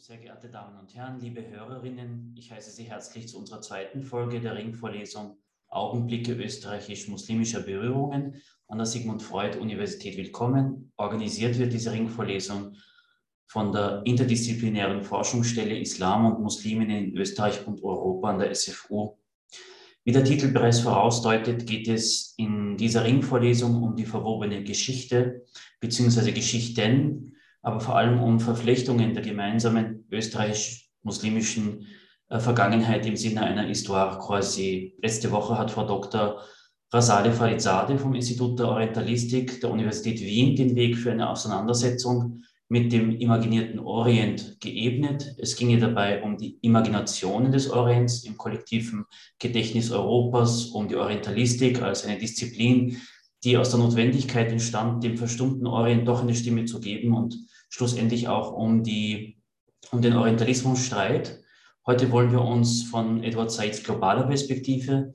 Sehr geehrte Damen und Herren, liebe Hörerinnen, ich heiße Sie herzlich zu unserer zweiten Folge der Ringvorlesung Augenblicke österreichisch-muslimischer Berührungen an der Sigmund Freud Universität willkommen. Organisiert wird diese Ringvorlesung von der interdisziplinären Forschungsstelle Islam und Musliminnen in Österreich und Europa an der SFU. Wie der Titel bereits vorausdeutet, geht es in dieser Ringvorlesung um die verwobene Geschichte bzw. Geschichten, aber vor allem um Verflechtungen der gemeinsamen österreichisch-muslimischen Vergangenheit im Sinne einer Histoire croisée. Letzte Woche hat Frau Dr. Razade Farizadeh vom Institut der Orientalistik der Universität Wien den Weg für eine Auseinandersetzung mit dem imaginierten Orient geebnet. Es ginge dabei um die Imaginationen des Orients im kollektiven Gedächtnis Europas, um die Orientalistik als eine Disziplin, die aus der Notwendigkeit entstand, dem verstummten Orient doch eine Stimme zu geben und schlussendlich auch um den Orientalismusstreit. Heute wollen wir uns von Edward Saids globaler Perspektive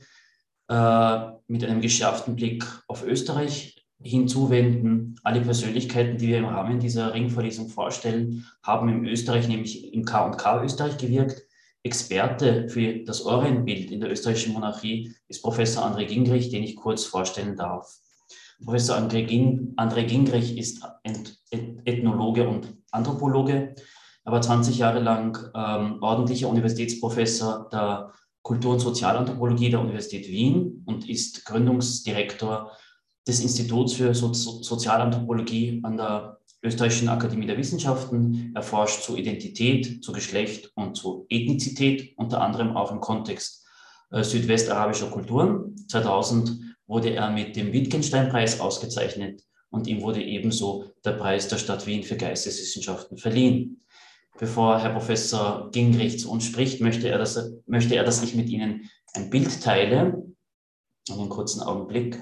mit einem geschärften Blick auf Österreich hinzuwenden. Alle Persönlichkeiten, die wir im Rahmen dieser Ringvorlesung vorstellen, haben in Österreich, nämlich im K&K Österreich gewirkt. Experte für das Orientbild in der österreichischen Monarchie ist Professor André Gingrich, den ich kurz vorstellen darf. Professor André Gingrich ist Ethnologe und Anthropologe, aber 20 Jahre lang ordentlicher Universitätsprofessor der Kultur- und Sozialanthropologie der Universität Wien und ist Gründungsdirektor des Instituts für Sozialanthropologie an der Österreichischen Akademie der Wissenschaften. Er forscht zu Identität, zu Geschlecht und zu Ethnizität, unter anderem auch im Kontext südwestarabischer Kulturen. 2000 wurde er mit dem Wittgenstein-Preis ausgezeichnet und ihm wurde ebenso der Preis der Stadt Wien für Geisteswissenschaften verliehen. Bevor Herr Professor Gingrich zu uns spricht, möchte er, dass ich mit Ihnen ein Bild teile. Einen kurzen Augenblick,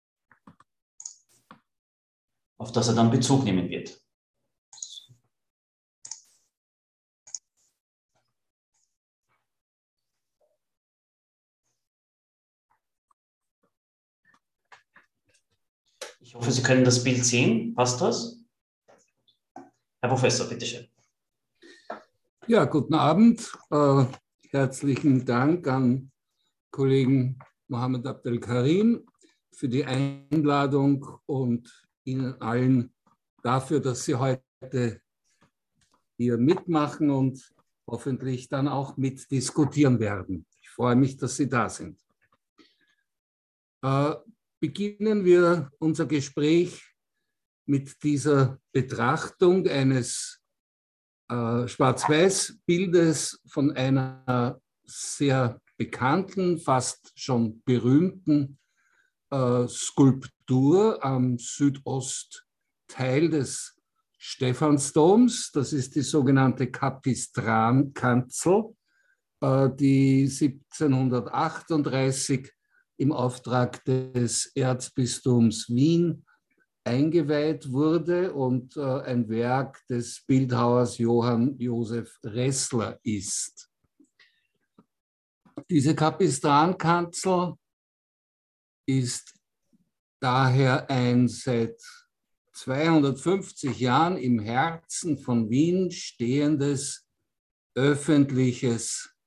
auf das er dann Bezug nehmen wird. Ich hoffe, Sie können das Bild sehen. Passt das? Herr Professor, bitteschön. Ja, guten Abend. Herzlichen Dank an Kollegen Mohammed Abdelkarim für die Einladung und Ihnen allen dafür, dass Sie heute hier mitmachen und hoffentlich dann auch mitdiskutieren werden. Ich freue mich, dass Sie da sind. Beginnen wir unser Gespräch mit dieser Betrachtung eines Schwarz-Weiß-Bildes von einer sehr bekannten, fast schon berühmten Skulptur am Südostteil des Stephansdoms. Das ist die sogenannte Kapistran-Kanzel, die 1738 im Auftrag des Erzbistums Wien eingeweiht wurde und ein Werk des Bildhauers Johann Josef Ressler ist. Diese Kapistran-Kanzel ist daher ein seit 250 Jahren im Herzen von Wien stehendes öffentliches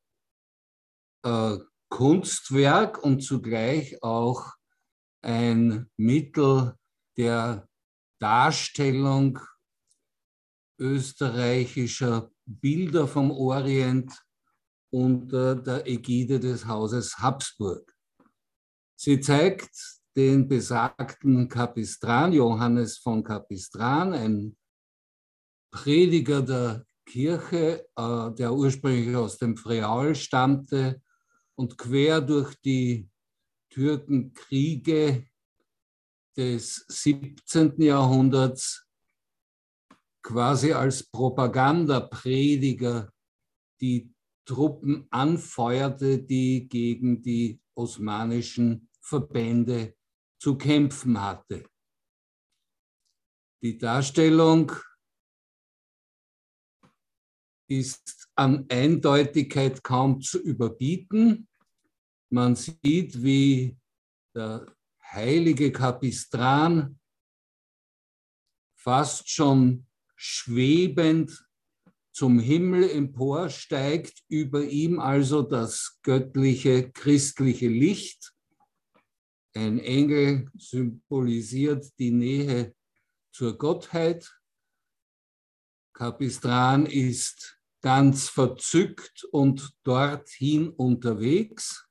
Kunstwerk und zugleich auch ein Mittel der Darstellung österreichischer Bilder vom Orient unter der Ägide des Hauses Habsburg. Sie zeigt den besagten Kapistran, Johannes von Kapistran, ein Prediger der Kirche, der ursprünglich aus dem Friaul stammte und quer durch die Türkenkriege des 17. Jahrhunderts quasi als Propagandaprediger die Truppen anfeuerte, die gegen die osmanischen Verbände zu kämpfen hatte. Die Darstellung ist an Eindeutigkeit kaum zu überbieten. Man sieht, wie der heilige Kapistran fast schon schwebend zum Himmel emporsteigt, über ihm also das göttliche christliche Licht. Ein Engel symbolisiert die Nähe zur Gottheit. Capistran ist ganz verzückt und dorthin unterwegs.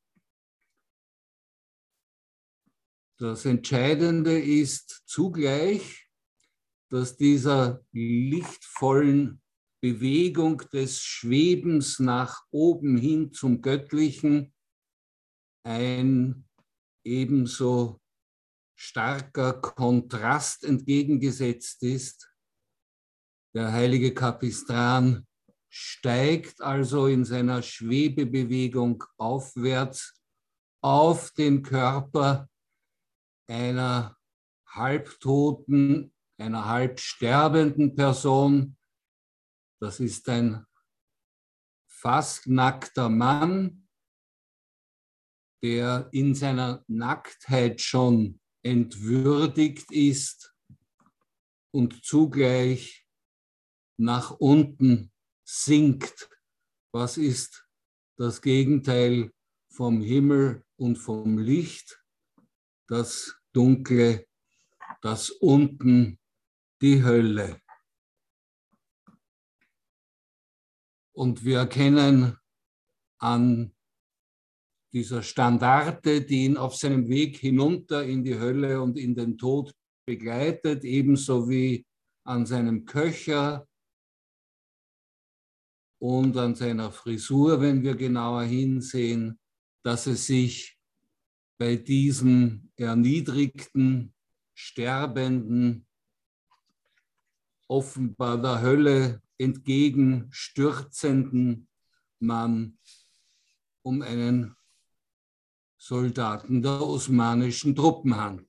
Das Entscheidende ist zugleich, dass dieser lichtvollen Bewegung des Schwebens nach oben hin zum Göttlichen ein ebenso starker Kontrast entgegengesetzt ist. Der heilige Capistran steigt also in seiner Schwebebewegung aufwärts auf den Körper einer halbtoten, einer halb sterbenden Person. Das ist ein fast nackter Mann, der in seiner Nacktheit schon entwürdigt ist und zugleich nach unten sinkt. Was ist das Gegenteil vom Himmel und vom Licht? Das Dunkle, das Unten, die Hölle. Und wir erkennen an dieser Standarte, die ihn auf seinem Weg hinunter in die Hölle und in den Tod begleitet, ebenso wie an seinem Köcher und an seiner Frisur, wenn wir genauer hinsehen, dass es sich bei diesem erniedrigten, sterbenden, offenbar der Hölle entgegenstürzenden Mann um einen Soldaten der osmanischen Truppen handelt.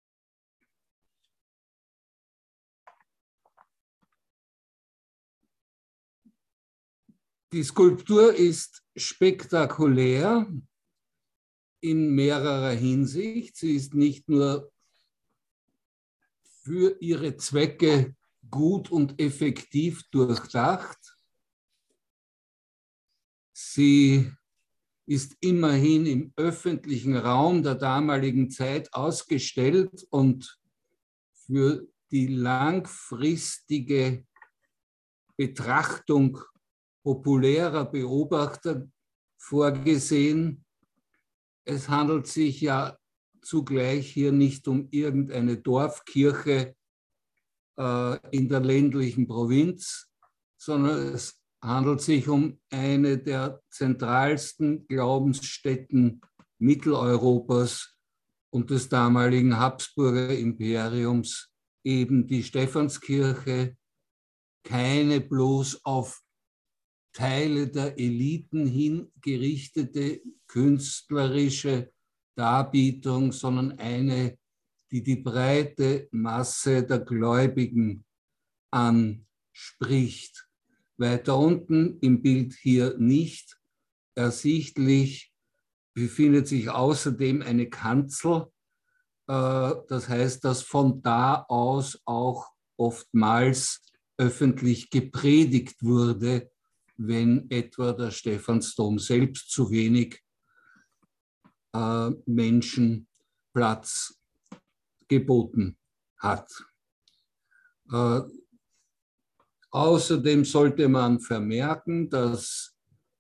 Die Skulptur ist spektakulär in mehrerer Hinsicht. Sie ist nicht nur für ihre Zwecke gut und effektiv durchdacht. Sie ist immerhin im öffentlichen Raum der damaligen Zeit ausgestellt und für die langfristige Betrachtung populärer Beobachter vorgesehen. Es handelt sich ja zugleich hier nicht um irgendeine Dorfkirche in der ländlichen Provinz, sondern es handelt sich um eine der zentralsten Glaubensstätten Mitteleuropas und des damaligen Habsburger Imperiums, eben die Stephanskirche, keine bloß auf Teile der Eliten hin gerichtete künstlerische Darbietung, sondern eine, die die breite Masse der Gläubigen anspricht. Weiter unten im Bild hier nicht ersichtlich befindet sich außerdem eine Kanzel. Das heißt, dass von da aus auch oftmals öffentlich gepredigt wurde, wenn etwa der Stephansdom selbst zu wenig Menschen Platz geboten hat. Außerdem sollte man vermerken, dass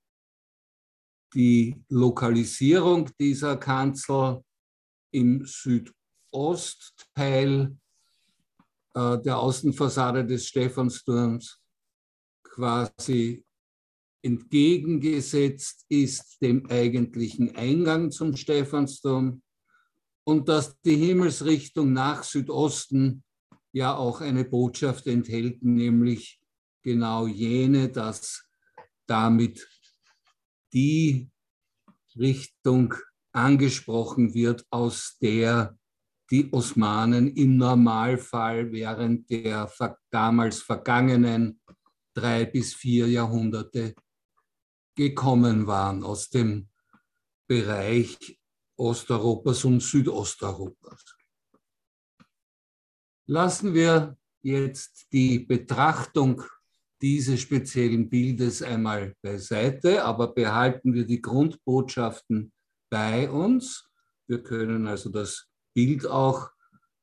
die Lokalisierung dieser Kanzel im Südostteil der Außenfassade des Stephansdoms quasi entgegengesetzt ist dem eigentlichen Eingang zum Stephansdom und dass die Himmelsrichtung nach Südosten ja auch eine Botschaft enthält, nämlich genau jene, dass damit die Richtung angesprochen wird, aus der die Osmanen im Normalfall während der damals vergangenen 3 bis 4 Jahrhunderte gekommen waren, aus dem Bereich Osteuropas und Südosteuropas. Lassen wir jetzt die Betrachtung dieses speziellen Bildes einmal beiseite, aber behalten wir die Grundbotschaften bei uns. Wir können also das Bild auch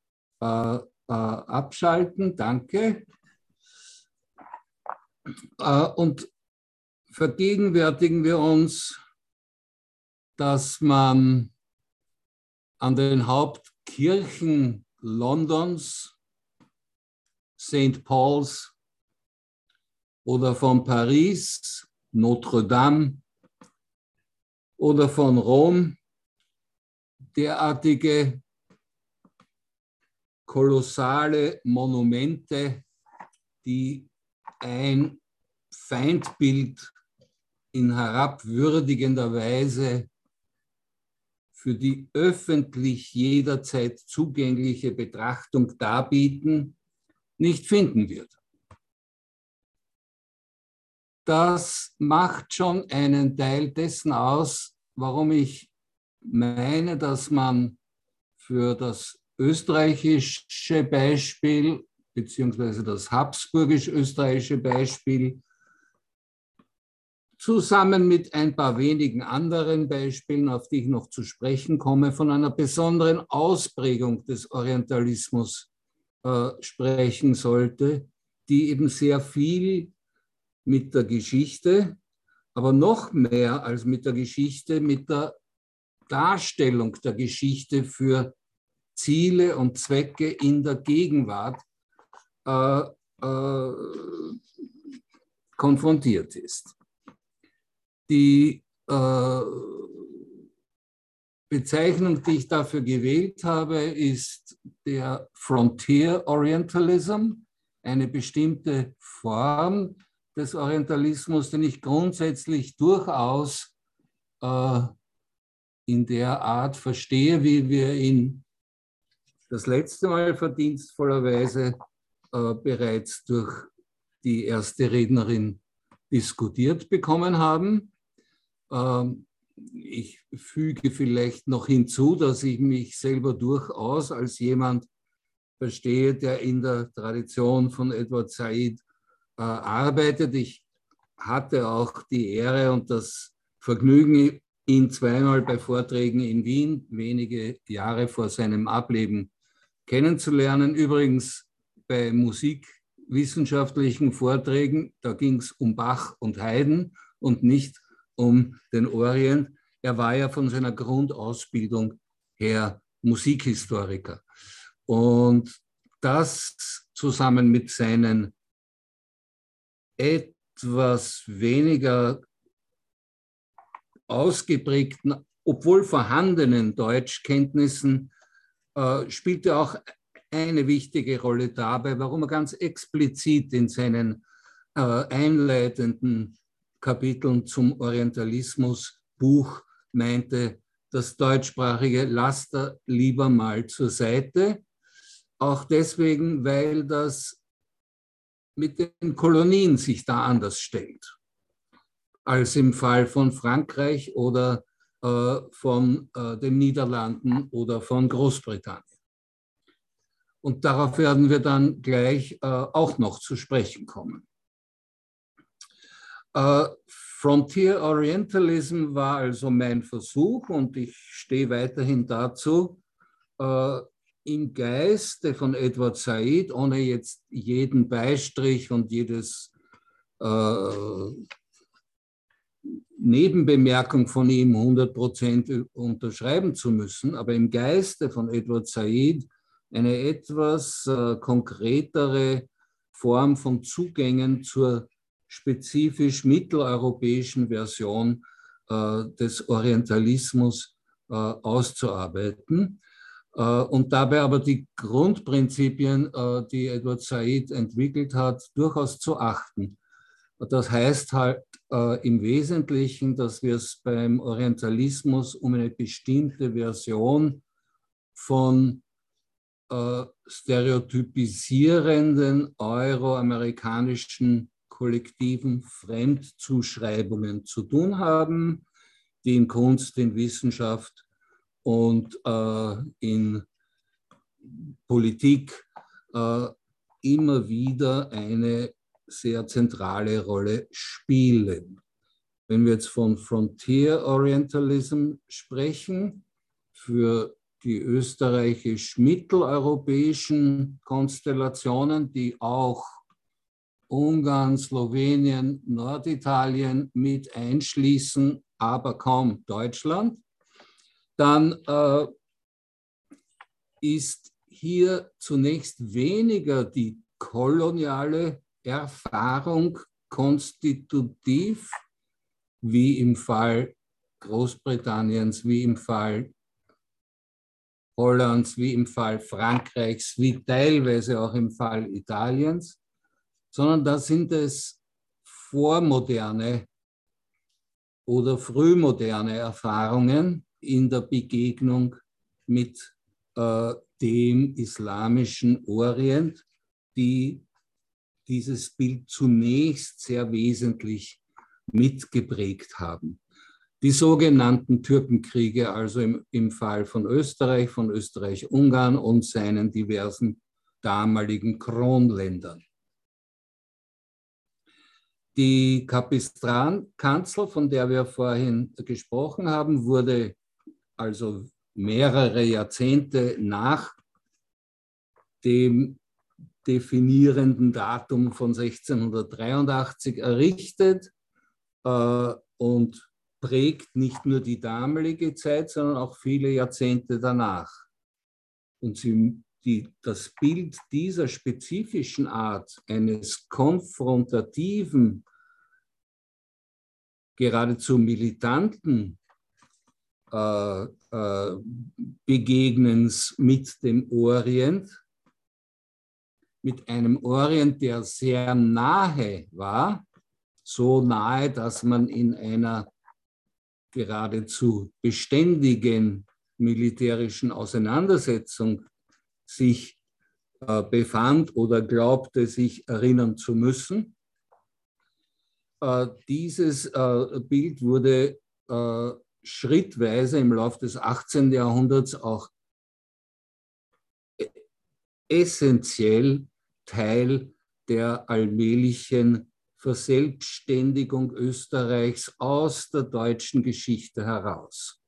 abschalten. Danke. Und vergegenwärtigen wir uns, dass man an den Hauptkirchen Londons, St. Paul's oder von Paris, Notre Dame oder von Rom derartige kolossale Monumente, die ein Feindbild in herabwürdigender Weise für die öffentlich jederzeit zugängliche Betrachtung darbieten, nicht finden wird. Das macht schon einen Teil dessen aus, warum ich meine, dass man für das österreichische Beispiel beziehungsweise das habsburgisch-österreichische Beispiel zusammen mit ein paar wenigen anderen Beispielen, auf die ich noch zu sprechen komme, von einer besonderen Ausprägung des Orientalismus sprechen sollte, die eben sehr viel mit der Geschichte, aber noch mehr als mit der Geschichte, mit der Darstellung der Geschichte für Ziele und Zwecke in der Gegenwart konfrontiert ist. Die Bezeichnung, die ich dafür gewählt habe, ist der Frontier Orientalism, eine bestimmte Form des Orientalismus, den ich grundsätzlich durchaus in der Art verstehe, wie wir ihn das letzte Mal verdienstvollerweise bereits durch die erste Rednerin diskutiert bekommen haben. Ich füge vielleicht noch hinzu, dass ich mich selber durchaus als jemand verstehe, der in der Tradition von Edward Said arbeitet. Ich hatte auch die Ehre und das Vergnügen, ihn zweimal bei Vorträgen in Wien, wenige Jahre vor seinem Ableben, kennenzulernen. Übrigens bei musikwissenschaftlichen Vorträgen, da ging es um Bach und Haydn und nicht um den Orient. Er war ja von seiner Grundausbildung her Musikhistoriker. Und das zusammen mit seinen etwas weniger ausgeprägten, obwohl vorhandenen Deutschkenntnissen spielte auch eine wichtige Rolle dabei, warum er ganz explizit in seinen einleitenden Kapiteln zum Orientalismus-Buch meinte, das deutschsprachige lasst er lieber mal zur Seite. Auch deswegen, weil das mit den Kolonien sich da anders stellt als im Fall von Frankreich oder von den Niederlanden oder von Großbritannien. Und darauf werden wir dann gleich auch noch zu sprechen kommen. Frontier Orientalism war also mein Versuch und ich stehe weiterhin dazu, im Geiste von Edward Said, ohne jetzt jeden Beistrich und jedes Nebenbemerkung von ihm 100% unterschreiben zu müssen, aber im Geiste von Edward Said eine etwas konkretere Form von Zugängen zur spezifisch mitteleuropäischen Version des Orientalismus auszuarbeiten und dabei aber die Grundprinzipien, die Edward Said entwickelt hat, durchaus zu achten. Das heißt halt im Wesentlichen, dass wir es beim Orientalismus um eine bestimmte Version von stereotypisierenden euroamerikanischen kollektiven Fremdzuschreibungen zu tun haben, die in Kunst, in Wissenschaft und in Politik immer wieder eine sehr zentrale Rolle spielen. Wenn wir jetzt von Frontier Orientalism sprechen, für die österreichisch-mitteleuropäischen Konstellationen, die auch Ungarn, Slowenien, Norditalien mit einschließen, aber kaum Deutschland, dann ist hier zunächst weniger die koloniale Erfahrung konstitutiv, wie im Fall Großbritanniens, wie im Fall Hollands, wie im Fall Frankreichs, wie teilweise auch im Fall Italiens, sondern da sind es vormoderne oder frühmoderne Erfahrungen in der Begegnung mit dem islamischen Orient, die dieses Bild zunächst sehr wesentlich mitgeprägt haben. Die sogenannten Türkenkriege, also im Fall von Österreich-Ungarn und seinen diversen damaligen Kronländern. Die Kapistran-Kanzel, von der wir vorhin gesprochen haben, wurde also mehrere Jahrzehnte nach dem definierenden Datum von 1683 errichtet und prägt nicht nur die damalige Zeit, sondern auch viele Jahrzehnte danach. Und das Bild dieser spezifischen Art eines konfrontativen, geradezu militanten Begegnens mit dem Orient, mit einem Orient, der sehr nahe war, so nahe, dass man in einer geradezu beständigen militärischen Auseinandersetzung sich befand oder glaubte, sich erinnern zu müssen. Dieses Bild wurde schrittweise im Laufe des 18. Jahrhunderts auch essentiell Teil der allmählichen Verselbstständigung Österreichs aus der deutschen Geschichte heraus.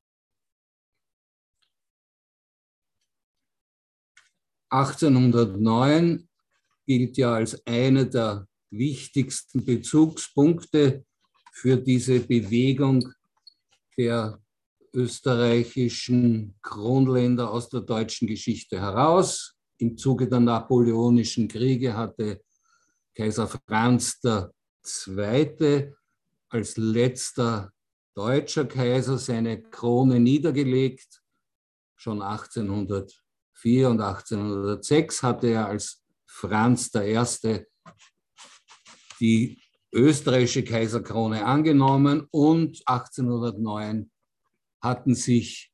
(1809) gilt ja als einer der wichtigsten Bezugspunkte für diese Bewegung der österreichischen Kronländer aus der deutschen Geschichte heraus. Im Zuge der Napoleonischen Kriege hatte Kaiser Franz II. Als letzter deutscher Kaiser seine Krone niedergelegt. Schon 1804 und 1806 hatte er als Franz I. die österreichische Kaiserkrone angenommen und 1809 hatten sich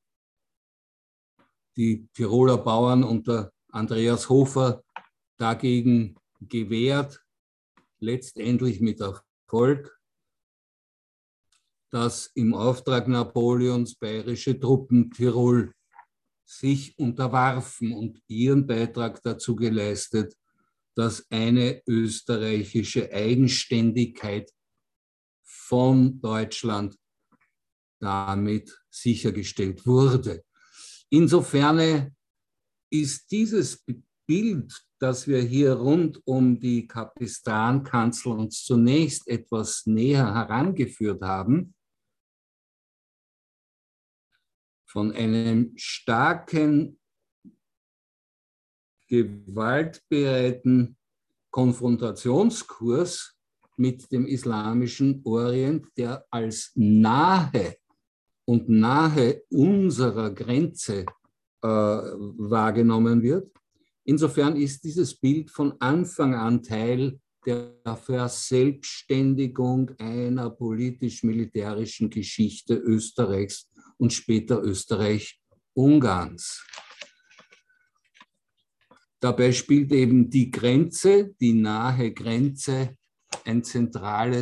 die Tiroler Bauern unter Andreas Hofer dagegen gewehrt, letztendlich mit Erfolg, dass im Auftrag Napoleons bayerische Truppen Tirol sich unterwarfen und ihren Beitrag dazu geleistet, dass eine österreichische Eigenständigkeit von Deutschland damit sichergestellt wurde. Insofern ist dieses Bild, das wir hier rund um die Kapistran-Kanzel uns zunächst etwas näher herangeführt haben, von einem starken, gewaltbereiten Konfrontationskurs mit dem islamischen Orient, der als nahe und nahe unserer Grenze wahrgenommen wird. Insofern ist dieses Bild von Anfang an Teil der Verselbstständigung einer politisch-militärischen Geschichte Österreichs und später Österreich-Ungarns. Dabei spielt eben die Grenze, die nahe Grenze, eine zentrale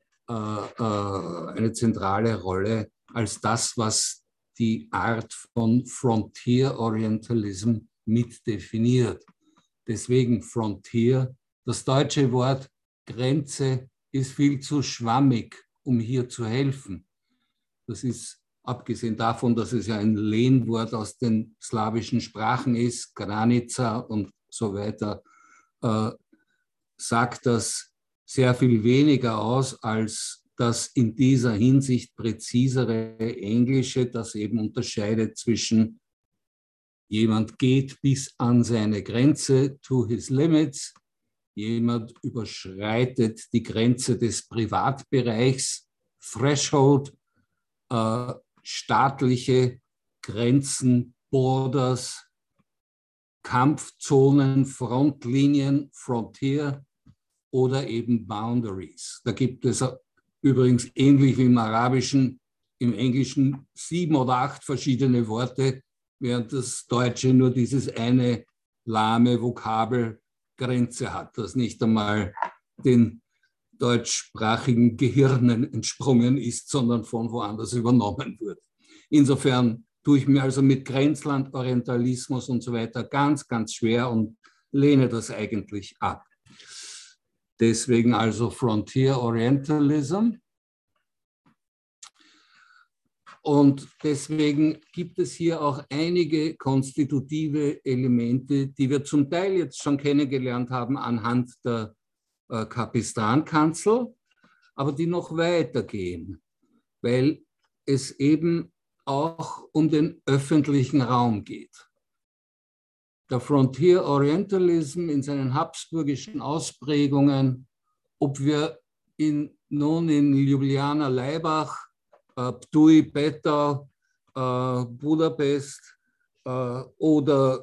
Rolle als das, was die Art von Frontier Orientalism mit definiert. Deswegen Frontier, das deutsche Wort Grenze ist viel zu schwammig, um hier zu helfen. Das ist abgesehen davon, dass es ja ein Lehnwort aus den slawischen Sprachen ist, Granica und so weiter, sagt das sehr viel weniger aus als das in dieser Hinsicht präzisere Englische, das eben unterscheidet zwischen jemand geht bis an seine Grenze, to his limits, jemand überschreitet die Grenze des Privatbereichs, Threshold, staatliche Grenzen, Borders, Kampfzonen, Frontlinien, Frontier oder eben Boundaries. Da gibt es übrigens ähnlich wie im Arabischen, im Englischen 7 oder 8 verschiedene Worte, während das Deutsche nur dieses eine lahme Vokabel Grenze hat, das nicht einmal den deutschsprachigen Gehirnen entsprungen ist, sondern von woanders übernommen wurde. Insofern tue ich mir also mit Grenzland, Orientalismus und so weiter ganz, ganz schwer und lehne das eigentlich ab. Deswegen also Frontier Orientalism. Und deswegen gibt es hier auch einige konstitutive Elemente, die wir zum Teil jetzt schon kennengelernt haben anhand der Kapistran-Kanzel, aber die noch weitergehen, weil es eben auch um den öffentlichen Raum geht. Der Frontier Orientalism in seinen habsburgischen Ausprägungen, ob wir nun in Ljubljana, Laibach, Ptuj, Peter, Budapest oder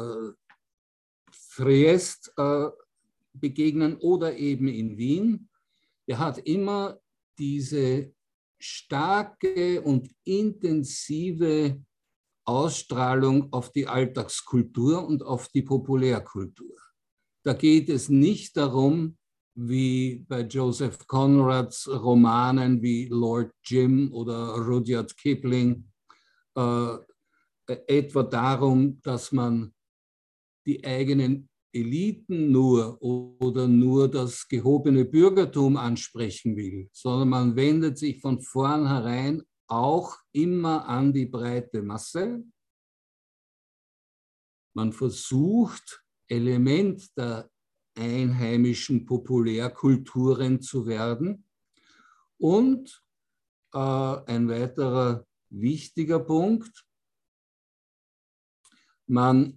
Triest begegnen oder eben in Wien. Er hat immer diese starke und intensive Ausstrahlung auf die Alltagskultur und auf die Populärkultur. Da geht es nicht darum, wie bei Joseph Conrads Romanen wie Lord Jim oder Rudyard Kipling, etwa darum, dass man die eigenen Eliten nur oder nur das gehobene Bürgertum ansprechen will, sondern man wendet sich von vornherein auch immer an die breite Masse. Man versucht, Element der einheimischen Populärkulturen zu werden. Und ein weiterer wichtiger Punkt, man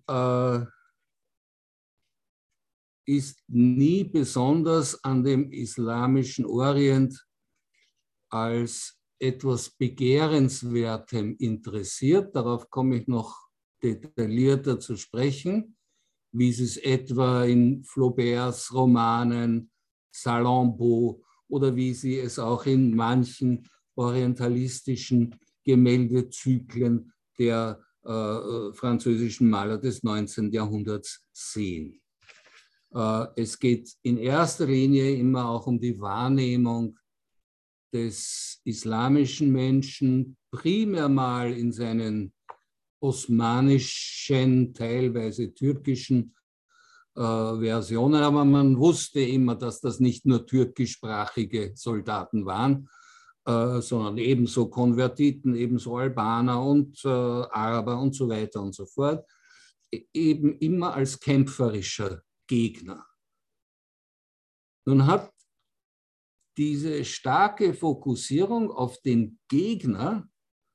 ist nie besonders an dem islamischen Orient als etwas Begehrenswertem interessiert. Darauf komme ich noch detaillierter zu sprechen, wie es etwa in Flauberts Romanen Salammbô oder wie sie es auch in manchen orientalistischen Gemäldezyklen der französischen Maler des 19. Jahrhunderts sehen. Es geht in erster Linie immer auch um die Wahrnehmung des islamischen Menschen, primär mal in seinen osmanischen, teilweise türkischen Versionen, aber man wusste immer, dass das nicht nur türkischsprachige Soldaten waren, sondern ebenso Konvertiten, ebenso Albaner und Araber und so weiter und so fort, eben immer als kämpferischer Gegner. Nun hat diese starke Fokussierung auf den Gegner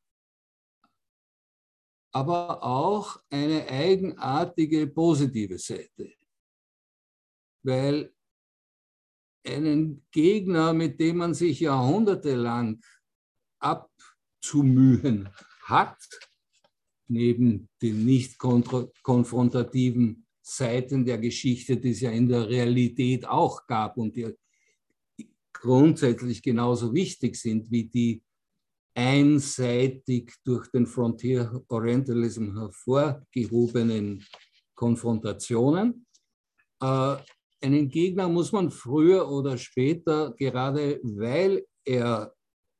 aber auch eine eigenartige positive Seite, weil einen Gegner, mit dem man sich jahrhundertelang abzumühen hat, neben den nicht konfrontativen Seiten der Geschichte, die es ja in der Realität auch gab und die grundsätzlich genauso wichtig sind wie die einseitig durch den Frontier Orientalism hervorgehobenen Konfrontationen. Einen Gegner muss man früher oder später, gerade weil er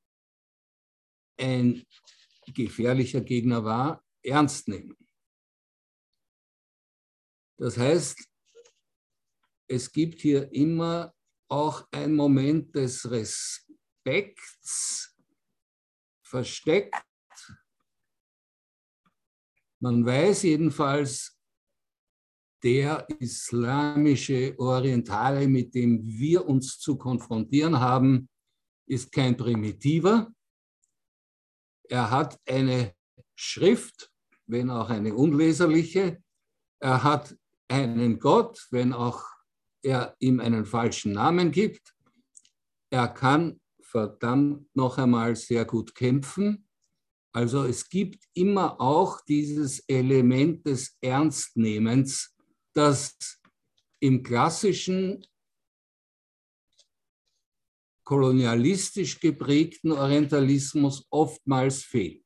ein gefährlicher Gegner war, ernst nehmen. Das heißt, es gibt hier immer auch ein Moment des Respekts versteckt. Man weiß jedenfalls, der islamische Orientale, mit dem wir uns zu konfrontieren haben, ist kein Primitiver. Er hat eine Schrift, wenn auch eine unleserliche. Er hat einen Gott, wenn auch er ihm einen falschen Namen gibt. Er kann verdammt noch einmal sehr gut kämpfen. Also es gibt immer auch dieses Element des Ernstnehmens, das im klassischen kolonialistisch geprägten Orientalismus oftmals fehlt.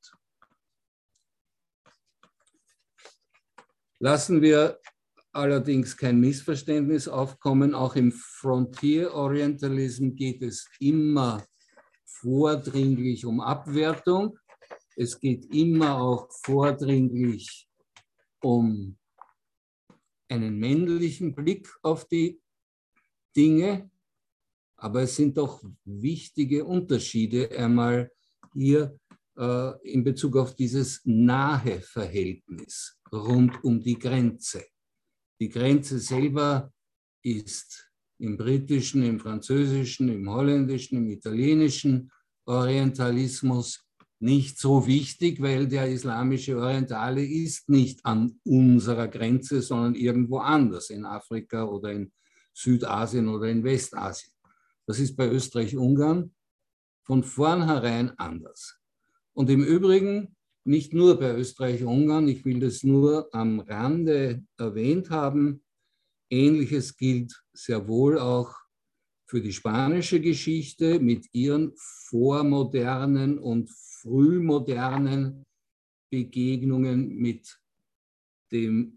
Lassen wir allerdings kein Missverständnis aufkommen. Auch im Frontier Orientalism geht es immer vordringlich um Abwertung. Es geht immer auch vordringlich um einen männlichen Blick auf die Dinge. Aber es sind doch wichtige Unterschiede einmal hier in Bezug auf dieses nahe Verhältnis rund um die Grenze. Die Grenze selber ist im britischen, im französischen, im holländischen, im italienischen Orientalismus nicht so wichtig, weil der islamische Orientale ist nicht an unserer Grenze, sondern irgendwo anders, in Afrika oder in Südasien oder in Westasien. Das ist bei Österreich-Ungarn von vornherein anders. Und im Übrigen nicht nur bei Österreich-Ungarn, ich will das nur am Rande erwähnt haben. Ähnliches gilt sehr wohl auch für die spanische Geschichte mit ihren vormodernen und frühmodernen Begegnungen mit der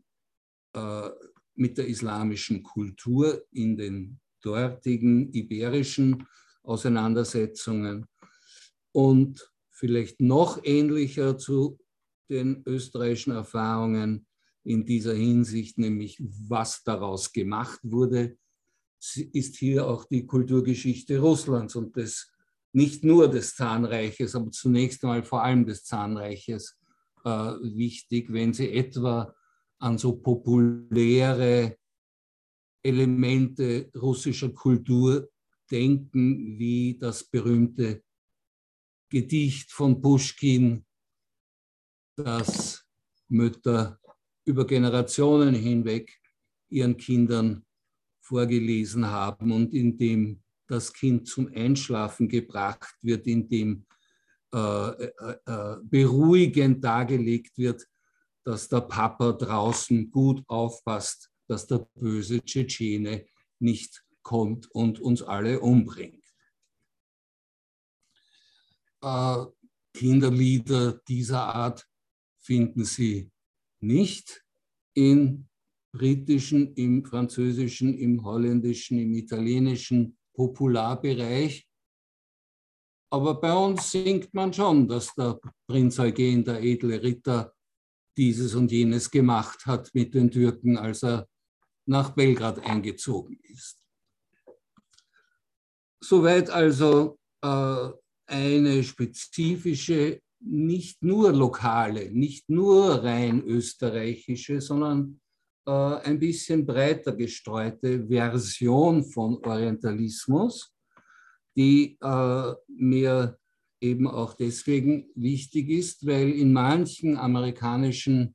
islamischen Kultur in den dortigen iberischen Auseinandersetzungen und vielleicht noch ähnlicher zu den österreichischen Erfahrungen in dieser Hinsicht, nämlich was daraus gemacht wurde, ist hier auch die Kulturgeschichte Russlands und nicht nur des Zahnreiches, aber zunächst einmal vor allem des Zahnreiches wichtig, wenn Sie etwa an so populäre Elemente russischer Kultur denken, wie das berühmte Gedicht von Puschkin, das Mütter über Generationen hinweg ihren Kindern vorgelesen haben und in dem das Kind zum Einschlafen gebracht wird, in dem beruhigend dargelegt wird, dass der Papa draußen gut aufpasst, dass der böse Tschetschene nicht kommt und uns alle umbringt. Kinderlieder dieser Art finden Sie nicht im britischen, im französischen, im holländischen, im italienischen Popularbereich. Aber bei uns singt man schon, dass der Prinz Eugen, der edle Ritter, dieses und jenes gemacht hat mit den Türken, als er nach Belgrad eingezogen ist. Soweit also eine spezifische, nicht nur lokale, nicht nur rein österreichische, sondern ein bisschen breiter gestreute Version von Orientalismus, die mir eben auch deswegen wichtig ist, weil in manchen amerikanischen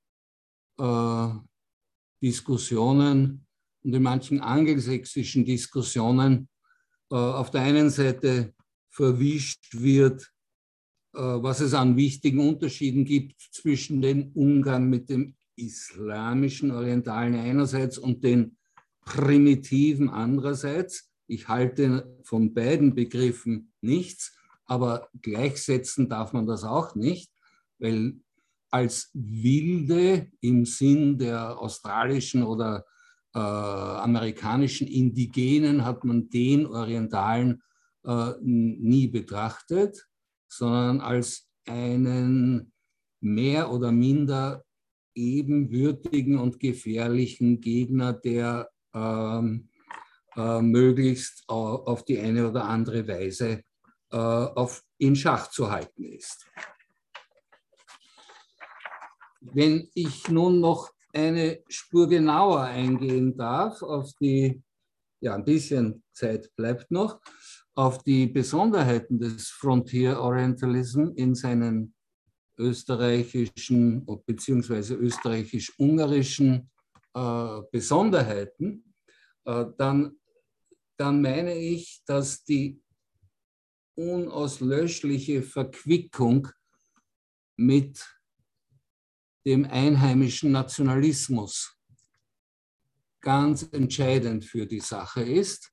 Diskussionen und in manchen angelsächsischen Diskussionen auf der einen Seite verwischt wird, was es an wichtigen Unterschieden gibt zwischen dem Umgang mit dem islamischen Orientalen einerseits und den Primitiven andererseits. Ich halte von beiden Begriffen nichts, aber gleichsetzen darf man das auch nicht, weil als Wilde im Sinn der australischen oder amerikanischen Indigenen hat man den Orientalen nie betrachtet, sondern als einen mehr oder minder ebenbürtigen und gefährlichen Gegner der möglichst auf die eine oder andere Weise in Schach zu halten ist. Wenn ich nun noch eine Spur genauer eingehen darf auf die, ja, ein bisschen Zeit bleibt noch, auf die Besonderheiten des Frontier Orientalism in seinen österreichischen bzw. österreichisch-ungarischen Besonderheiten, dann meine ich, dass die unauslöschliche Verquickung mit dem einheimischen Nationalismus ganz entscheidend für die Sache ist.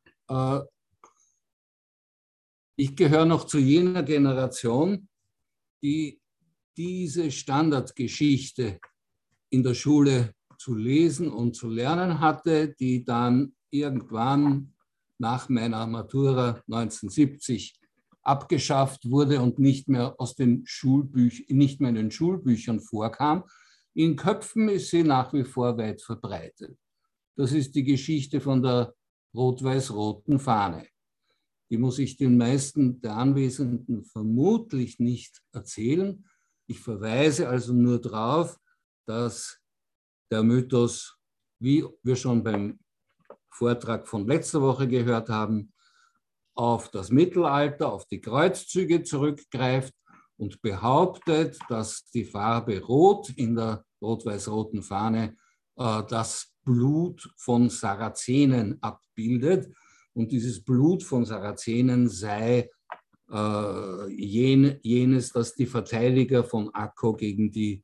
Ich gehöre noch zu jener Generation, die diese Standardgeschichte in der Schule zu lesen und zu lernen hatte, die dann irgendwann nach meiner Matura 1970 abgeschafft wurde und nicht mehr in den Schulbüchern vorkam. In Köpfen ist sie nach wie vor weit verbreitet. Das ist die Geschichte von der rot-weiß-roten Fahne. Die muss ich den meisten der Anwesenden vermutlich nicht erzählen. Ich verweise also nur darauf, dass der Mythos, wie wir schon beim Vortrag von letzter Woche gehört haben, auf das Mittelalter, auf die Kreuzzüge zurückgreift und behauptet, dass die Farbe Rot in der rot-weiß-roten Fahne das Blut von Sarazenen abbildet. Und dieses Blut von Sarazenen sei jenes, das die Verteidiger von Akko gegen die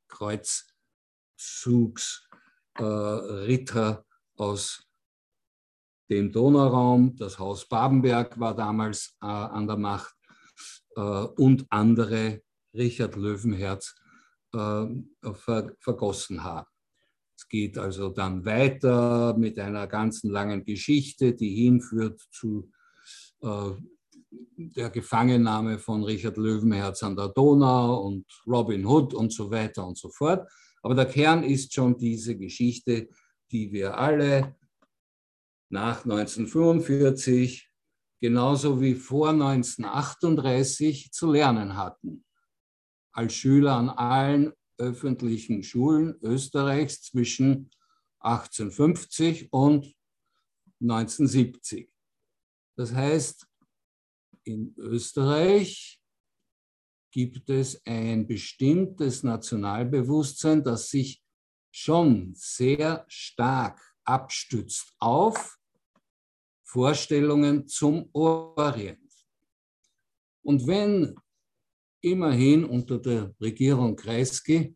Kreuzzugsritter aus dem Donauraum, das Haus Babenberg war damals an der Macht, und andere, Richard Löwenherz, vergossen haben. Es geht also dann weiter mit einer ganzen langen Geschichte, die hinführt zu der Gefangennahme von Richard Löwenherz an der Donau und Robin Hood und so weiter und so fort. Aber der Kern ist schon diese Geschichte, die wir alle nach 1945 genauso wie vor 1938 zu lernen hatten. Als Schüler an allen öffentlichen Schulen Österreichs zwischen 1850 und 1970. Das heißt, in Österreich gibt es ein bestimmtes Nationalbewusstsein, das sich schon sehr stark abstützt auf Vorstellungen zum Orient. Und wenn immerhin unter der Regierung Kreisky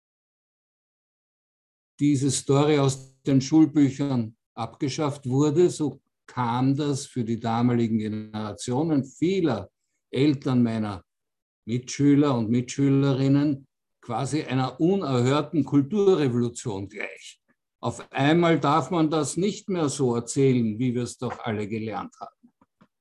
diese Story aus den Schulbüchern abgeschafft wurde, so kam das für die damaligen Generationen vieler Eltern meiner Mitschüler und Mitschülerinnen quasi einer unerhörten Kulturrevolution gleich. Auf einmal darf man das nicht mehr so erzählen, wie wir es doch alle gelernt haben.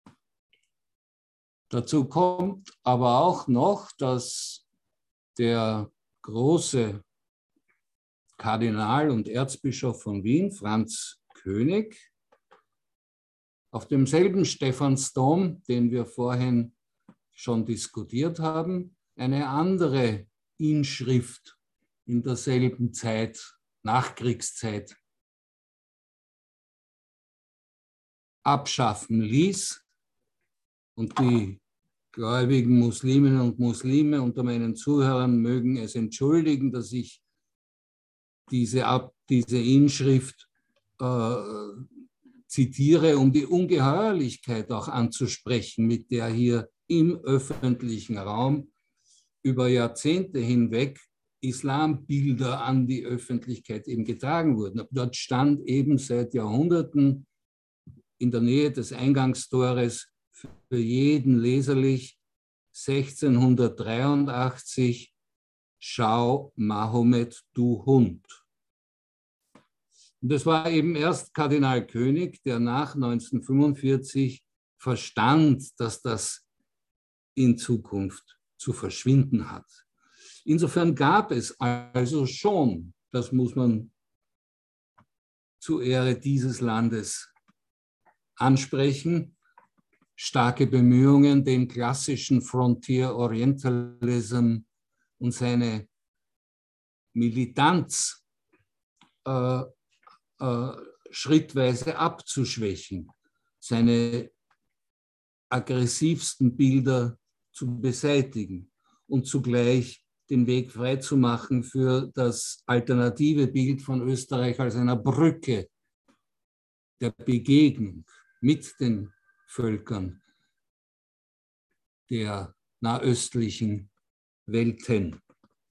Dazu kommt aber auch noch, dass der große Kardinal und Erzbischof von Wien, Franz König, auf demselben Stephansdom, den wir vorhin schon diskutiert haben, eine andere Inschrift in derselben Zeit, Nachkriegszeit, abschaffen ließ. Und die gläubigen Musliminnen und Muslime unter meinen Zuhörern mögen es entschuldigen, dass ich diese Inschrift zitiere, um die Ungeheuerlichkeit auch anzusprechen, mit der hier im öffentlichen Raum über Jahrzehnte hinweg Islambilder an die Öffentlichkeit eben getragen wurden. Dort stand eben seit Jahrhunderten in der Nähe des Eingangstores für jeden leserlich 1683 Schau Mahomet, du Hund. Und es war eben erst Kardinal König, der nach 1945 verstand, dass das in Zukunft zu verschwinden hat. Insofern gab es also schon, das muss man zur Ehre dieses Landes ansprechen. Starke Bemühungen, den klassischen Frontier Orientalism und seine Militanz schrittweise abzuschwächen, seine aggressivsten Bilder zu beseitigen und zugleich den Weg freizumachen für das alternative Bild von Österreich als einer Brücke der Begegnung mit den Völkern der nahöstlichen Welten.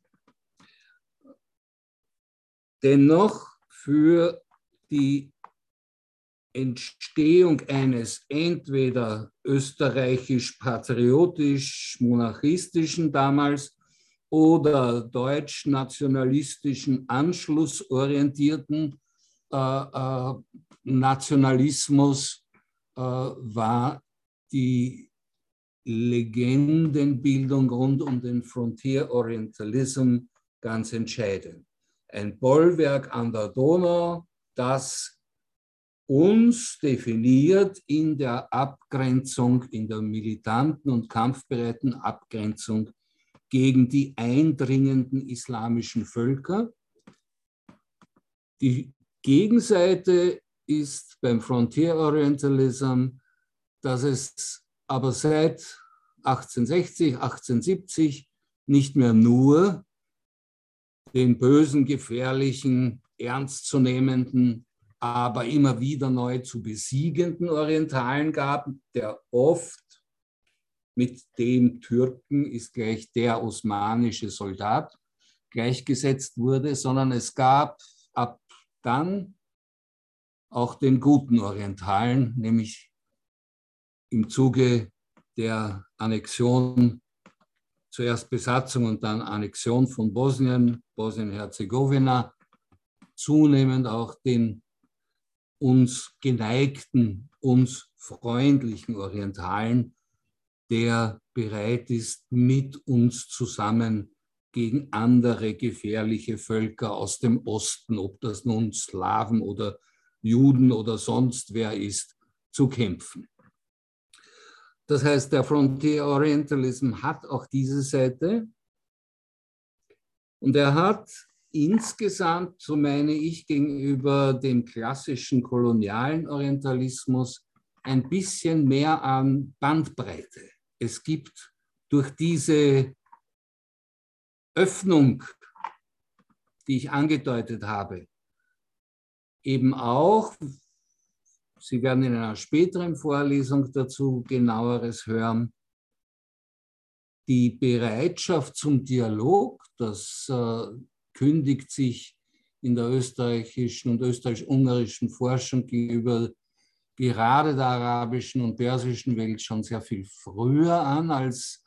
Dennoch für die Entstehung eines entweder österreichisch-patriotisch-monarchistischen damals oder deutsch-nationalistischen, anschlussorientierten Nationalismus war die Legendenbildung rund um den Frontier Orientalism ganz entscheidend. Ein Bollwerk an der Donau, das uns definiert in der Abgrenzung, in der militanten und kampfbereiten Abgrenzung gegen die eindringenden islamischen Völker. Die Gegenseite ist beim Frontier Orientalism, dass es aber seit 1860, 1870 nicht mehr nur den bösen, gefährlichen, ernstzunehmenden, aber immer wieder neu zu besiegenden Orientalen gab, der oft mit dem Türken ist gleich der osmanische Soldat gleichgesetzt wurde, sondern es gab ab dann auch den guten Orientalen, nämlich im Zuge der Annexion, zuerst Besatzung und dann Annexion von Bosnien, Bosnien-Herzegowina, zunehmend auch den uns geneigten, uns freundlichen Orientalen, der bereit ist, mit uns zusammen gegen andere gefährliche Völker aus dem Osten, ob das nun Slawen oder Juden oder sonst wer ist, zu kämpfen. Das heißt, der Frontier Orientalism hat auch diese Seite und er hat insgesamt, so meine ich, gegenüber dem klassischen kolonialen Orientalismus ein bisschen mehr an Bandbreite. Es gibt durch diese Öffnung, die ich angedeutet habe, eben auch, Sie werden in einer späteren Vorlesung dazu genaueres hören, die Bereitschaft zum Dialog, das kündigt sich in der österreichischen und österreichisch-ungarischen Forschung gegenüber gerade der arabischen und persischen Welt schon sehr viel früher an als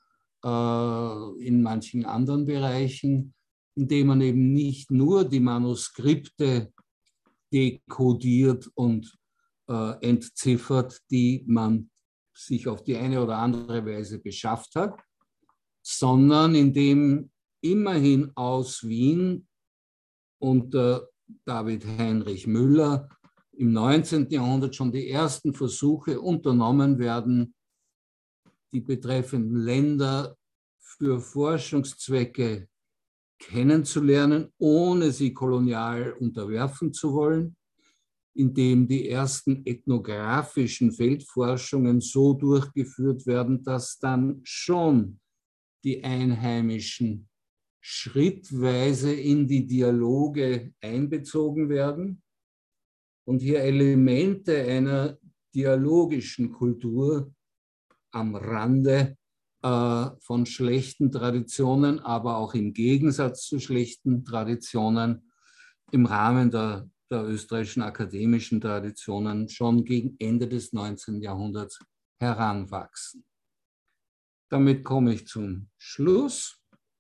in manchen anderen Bereichen, indem man eben nicht nur die Manuskripte dekodiert und entziffert, die man sich auf die eine oder andere Weise beschafft hat, sondern indem immerhin aus Wien unter David Heinrich Müller im 19. Jahrhundert schon die ersten Versuche unternommen werden, die betreffenden Länder für Forschungszwecke kennenzulernen, ohne sie kolonial unterwerfen zu wollen, indem die ersten ethnografischen Feldforschungen so durchgeführt werden, dass dann schon die Einheimischen schrittweise in die Dialoge einbezogen werden und hier Elemente einer dialogischen Kultur am Rande von schlechten Traditionen, aber auch im Gegensatz zu schlechten Traditionen im Rahmen der österreichischen akademischen Traditionen schon gegen Ende des 19. Jahrhunderts heranwachsen. Damit komme ich zum Schluss.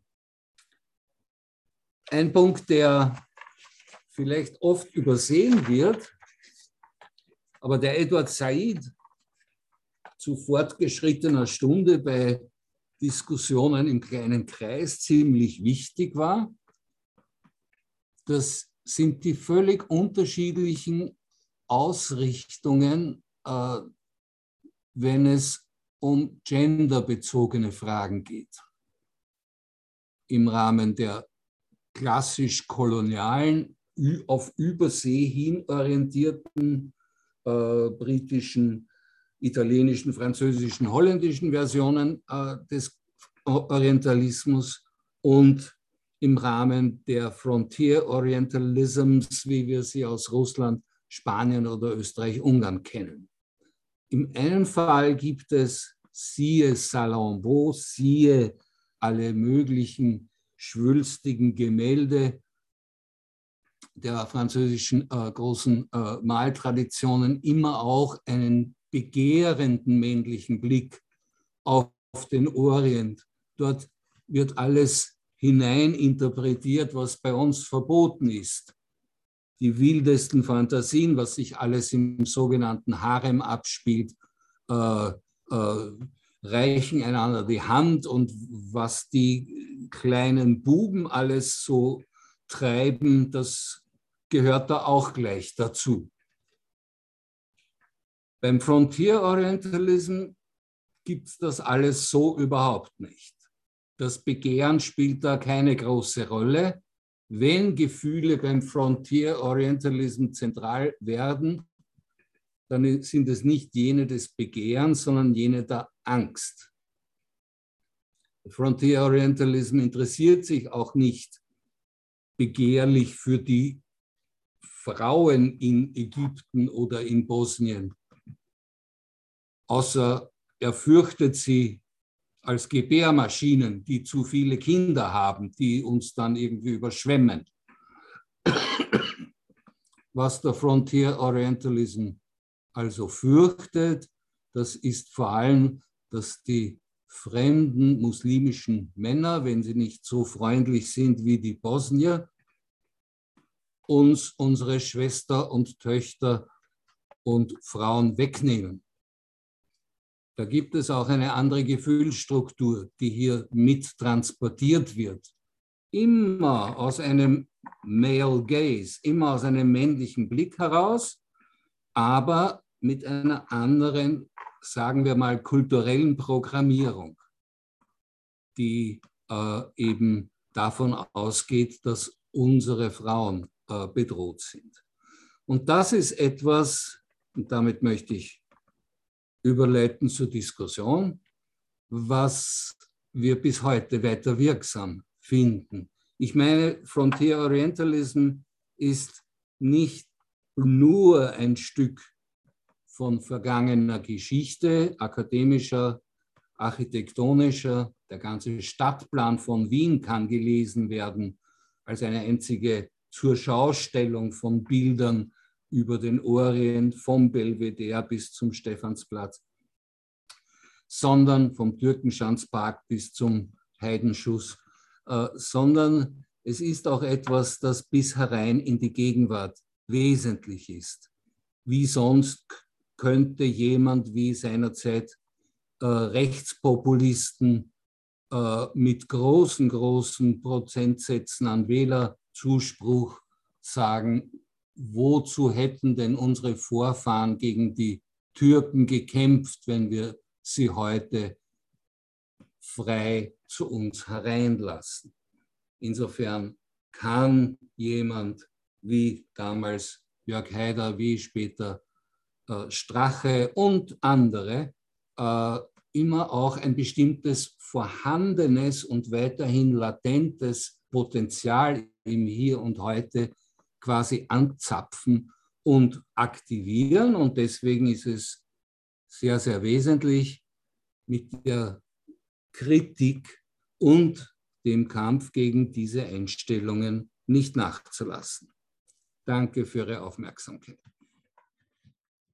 Ein Punkt, der vielleicht oft übersehen wird, aber der Edward Said zu fortgeschrittener Stunde bei Diskussionen im kleinen Kreis ziemlich wichtig war, das sind die völlig unterschiedlichen Ausrichtungen wenn es um genderbezogene Fragen geht. Im Rahmen der klassisch kolonialen, auf Übersee hin orientierten britischen, italienischen, französischen, holländischen Versionen des Orientalismus und im Rahmen der Frontier Orientalisms, wie wir sie aus Russland, Spanien oder Österreich, Ungarn kennen. Im einen Fall gibt es, siehe Salambot, siehe alle möglichen schwülstigen Gemälde der französischen großen Maltraditionen, immer auch einen begehrenden männlichen Blick auf den Orient. Dort wird alles hineininterpretiert, was bei uns verboten ist. Die wildesten Fantasien, was sich alles im sogenannten Harem abspielt, reichen einander die Hand, und was die kleinen Buben alles so treiben, das gehört da auch gleich dazu. Beim Frontier Orientalism gibt es das alles so überhaupt nicht. Das Begehren spielt da keine große Rolle. Wenn Gefühle beim Frontier Orientalism zentral werden, dann sind es nicht jene des Begehrens, sondern jene der Angst. Frontier Orientalism interessiert sich auch nicht begehrlich für die Frauen in Ägypten oder in Bosnien, außer er fürchtet sie als Gebärmaschinen, die zu viele Kinder haben, die uns dann irgendwie überschwemmen. Was der Frontier Orientalism also fürchtet, das ist vor allem, dass die fremden muslimischen Männer, wenn sie nicht so freundlich sind wie die Bosnier, uns unsere Schwester und Töchter und Frauen wegnehmen. Da gibt es auch eine andere Gefühlsstruktur, die hier mit transportiert wird. Immer aus einem Male Gaze, immer aus einem männlichen Blick heraus, aber mit einer anderen, sagen wir mal, kulturellen Programmierung, die eben davon ausgeht, dass unsere Frauen bedroht sind. Und das ist etwas, und damit möchte ich überleiten zur Diskussion, was wir bis heute weiter wirksam finden. Ich meine, Frontier Orientalism ist nicht nur ein Stück von vergangener Geschichte, akademischer, architektonischer. Der ganze Stadtplan von Wien kann gelesen werden als eine einzige Zurschaustellung von Bildern über den Orient, vom Belvedere bis zum Stephansplatz, sondern vom Türkenschanzpark bis zum Heidenschuss, sondern es ist auch etwas, das bis herein in die Gegenwart wesentlich ist. Wie sonst könnte jemand wie seinerzeit Rechtspopulisten mit großen Prozentsätzen an Wählerzuspruch sagen, wozu hätten denn unsere Vorfahren gegen die Türken gekämpft, wenn wir sie heute frei zu uns hereinlassen? Insofern kann jemand wie damals Jörg Haider, wie später Strache und andere immer auch ein bestimmtes vorhandenes und weiterhin latentes Potenzial im Hier und Heute quasi anzapfen und aktivieren. Und deswegen ist es sehr, sehr wesentlich, mit der Kritik und dem Kampf gegen diese Einstellungen nicht nachzulassen. Danke für Ihre Aufmerksamkeit.